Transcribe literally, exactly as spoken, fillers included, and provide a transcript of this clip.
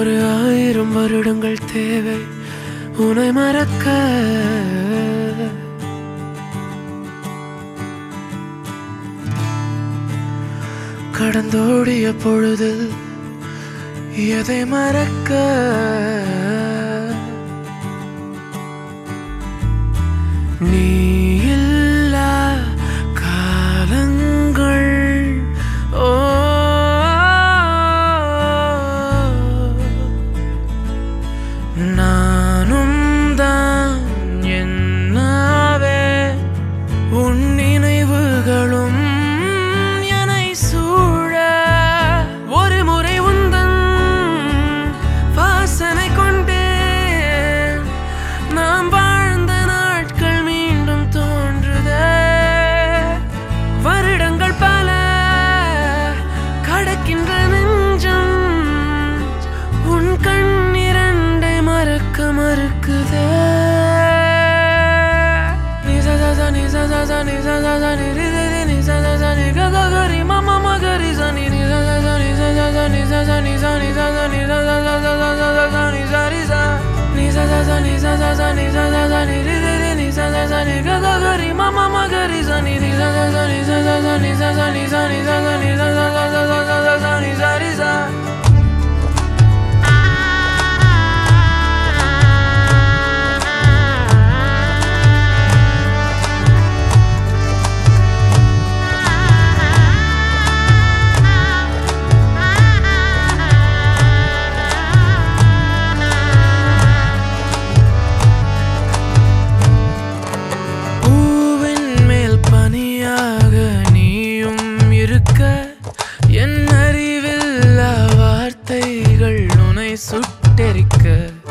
ஒரு ஆயிரம் வருடங்கள் தேவை உன்னை மறக்க. கடந்தோடிய பொழுதில் எதை மறக்க? நீ இல்லா காலங்கள் ஓ நானும் தான் என்னாவே உன் நினைவுகளும் என்னை சூழ ஒரு முறை உந்தன் வாசனை கொண்டே நாம் வாழ்ந்த நாட்கள் மீண்டும் தோன்றுதே. வருடங்கள் பல கடக்கின்ற நெஞ்சம் உன் கண்ணிரண்டை மறக்க மறுக்குதே. நிசா நிசா நிசா நிசா நிசா நிரிதி நிசா நிசா நிகா கரி மம மகரி சனி நிசா நிசா நிசா நிசா நிசா நிசா நிசா நிசா நிசா ரிசா நிசா நிசா நிசா நிசா நிசா நிரிதி நிசா நிசா நிகா கரி மம மகரி சனி நிசா நிசா நிசா நிசா நிசா நிசா நிசா நிசா ரிசா. நீயும் இருக்க என் அறிவில்லா வார்த்தைகள் உன்னை சுட்டெரிக்க.